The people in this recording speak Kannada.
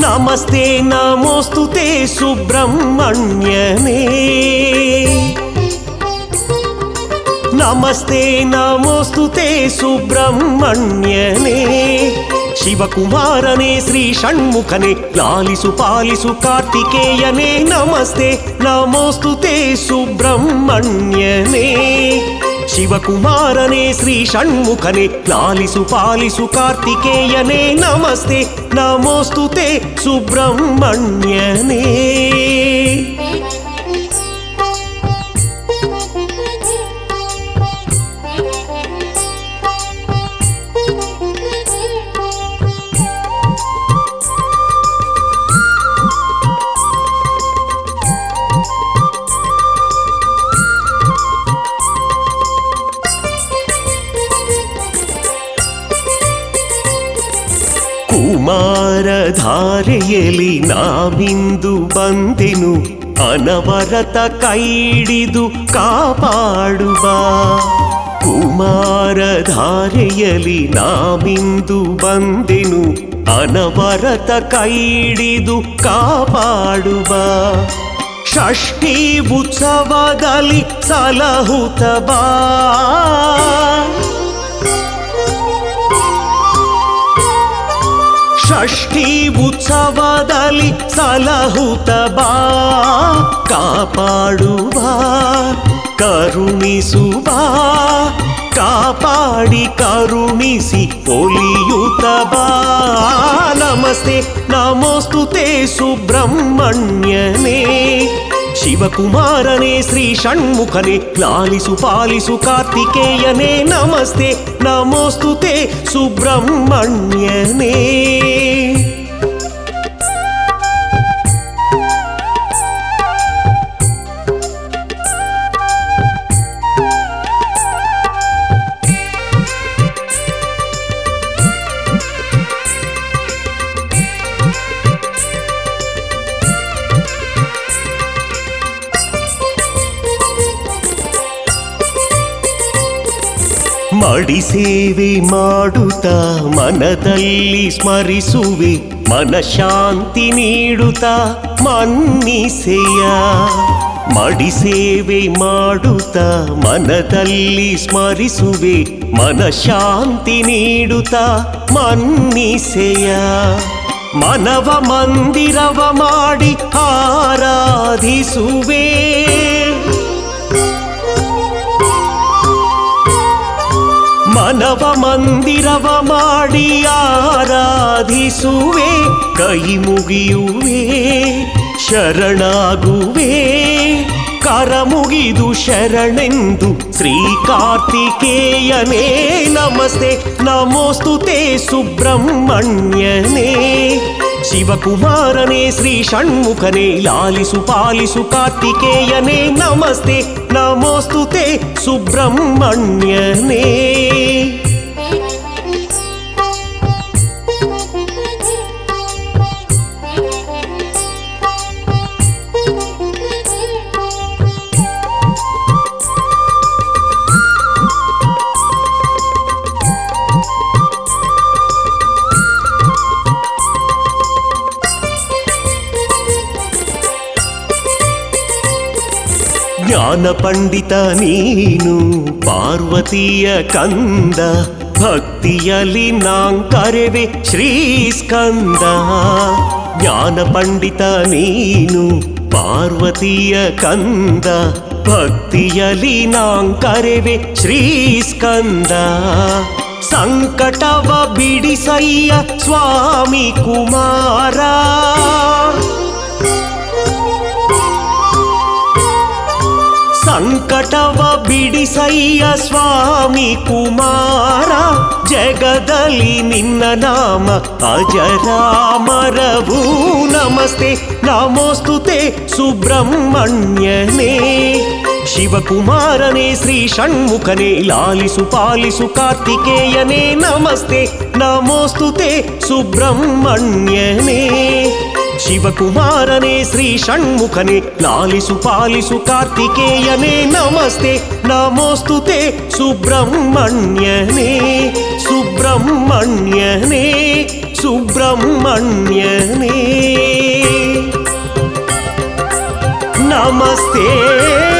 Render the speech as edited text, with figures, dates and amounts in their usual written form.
ನಮಸ್ತೆ ನಮೋಸ್ತುತೆ ಸುಬ್ರಹ್ಮಣ್ಯನೇ. ನಮಸ್ತೆ ನಮೋಸ್ತುತೆ ಸುಬ್ರಹ್ಮಣ್ಯನೇ. ಶಿವಕುಮಾರನೇ ಶ್ರೀ ಷಣ್ಮುಖನೇ ಲಾಲಿಸು ಪಾಲಿಸು ಕಾರ್ತಿಕೇಯನೇ. ನಮಸ್ತೆ ನಮೋಸ್ತುತೆ ಸುಬ್ರಹ್ಮಣ್ಯನೇ. ಶಿವಕುಮಾರನೇ ಶ್ರೀ ಷಣ್ಮುಖನೇ ಲಾಲಿಸು ಪಾಲಿಸು ಕಾರ್ತಿಕೇಯನೇ. ನಮಸ್ತೆ ನಮೋಸ್ತುತೆ ಸುಬ್ರಹ್ಮಣ್ಯನೇ. ಕುಮಾರಧಾರೆಯಲ್ಲಿ ನಾವಿಂದು ಬಂದೆನು, ಅನವರತ ಕೈಡಿದು ಕಾಪಾಡುವ. ಕುಮಾರಧಾರೆಯಲ್ಲಿ ನಾವಿಂದು ಬಂದೆನು, ಅನವರತ ಕೈಡಿದು ಕಾಪಾಡುವ. ಷಷ್ಠಿ ಉತ್ಸವದಲ್ಲಿ ಸಲಹುತ ಬಾ. ಷಷ್ಠಿ ಉತ್ಸವದಲ್ಲಿ ಸಲಹುತ ಬಾ. ಕಾಪಾಡುವ ಕರುಣಿಸುವ, ಕಾಪಾಡಿ ಕರುಣಿಸಿ ಒಲಿಯುತ್ತ ಬಾ. ನಮಸ್ತೆ ನಮೋಸ್ತುತೆ ಸುಬ್ರಹ್ಮಣ್ಯನೇ. ಶಿವಕುಮಾರನೇ ಶ್ರೀ ಷಣ್ಮುಖನೇ ಲಾಲಿಸು ಪಾಲಿಸು ಕಾರ್ತಿಕೇಯನೇ. ನಮಸ್ತೆ ನಮೋಸ್ತುತೆ ಸುಬ್ರಹ್ಮಣ್ಯನೇ. ಮಡಿ ಸೇವೆ ಮಾಡುತ್ತಾ ಮನದಲ್ಲಿ ಸ್ಮರಿಸುವೆ, ಮನಶಾಂತಿ ನೀಡುತ್ತಾ ಮನ್ನಿಸೆಯ. ಮಡಿ ಸೇವೆ ಮಾಡುತ್ತಾ ಮನದಲ್ಲಿ ಸ್ಮರಿಸುವೆ, ಮನಶಾಂತಿ ನೀಡುತ್ತಾ ಮನ್ನಿಸೆಯ. ಮನವ ಮಂದಿರವ ಮಾಡಿ ಆರಾಧಿಸುವೆ, ಮನವ ಮಂದಿರವ ಮಾಡಿ ಆರಾಧಿಸುವೆ. ಕೈ ಮುಗಿಯುವೆ ಶರಣಾಗುವೆ, ಕರ ಮುಗಿದು ಶರಣೆಂದು ಶ್ರೀ ಕಾರ್ತಿಕೇಯನೇ. ನಮಸ್ತೆ ನಮೋಸ್ತುತೆ ಸುಬ್ರಹ್ಮಣ್ಯನೇ. ಶಿವಕುಮಾರನೇ ಶ್ರೀ ಷಣ್ಮುಖನೇ ಲಾಲಿಸು ಪಾಲಿಸು ಕಾರ್ತಿಕೇಯನೇ. ನಮಸ್ತೆ ನಮೋಸ್ತುತೆ ಸುಬ್ರಹ್ಮಣ್ಯನೇ. ಜ್ಞಾನ ಪಂಡಿತ ನೀನು ಪಾರ್ವತಿಯ ಕಂದ, ಭಕ್ತಿಯಲ್ಲಿ ನಾಂಕರೆವೆ ಶ್ರೀ ಸ್ಕಂದ. ಜ್ಞಾನ ಪಂಡಿತ ನೀನು ಪಾರ್ವತಿಯ ಕಂದ, ಭಕ್ತಿಯಲ್ಲಿ ನಾಂಕರೆವೆ ಶ್ರೀ ಸ್ಕಂದ. ಸಂಕಟವ ಬಿಡಿಸಯ್ಯ ಸ್ವಾಮಿ ಕುಮಾರ, ಸಂಕಟವ ಬಿಡಿಸಯ್ಯ ಸ್ವಾಮಿ ಕುಮಾರ. ಜಗದಲ್ಲಿ ನಿನ್ನ ನಾಮ ಅಜರಾಮರವು. ನಮಸ್ತೆ ನಮೋಸ್ತುತೆ ಸುಬ್ರಹ್ಮಣ್ಯನೇ. ಶಿವಕುಮಾರನೇ ಶ್ರೀ ಷಣ್ಮುಖನೇ ಲಾಲಿಸು ಪಾಲಿಸು ಕಾರ್ತಿಕೇಯನೇ. ನಮಸ್ತೆ ನಮೋಸ್ತುತೆ ಸುಬ್ರಹ್ಮಣ್ಯನೇ. ಶಿವಕುಮಾರನೇ ಶ್ರೀ ಷಣ್ಮುಖನೇ ಲಾಲಿಸು ಪಾಲಿಸು ಕಾರ್ತಿಕೇಯನೇ ನಮಸ್ತೆ ನಮೋಸ್ತುತೆ ಸುಬ್ರಹ್ಮಣ್ಯನೇ ಸುಬ್ರಹ್ಮಣ್ಯನೇ ಸುಬ್ರಹ್ಮಣ್ಯನೇ ನಮಸ್ತೆ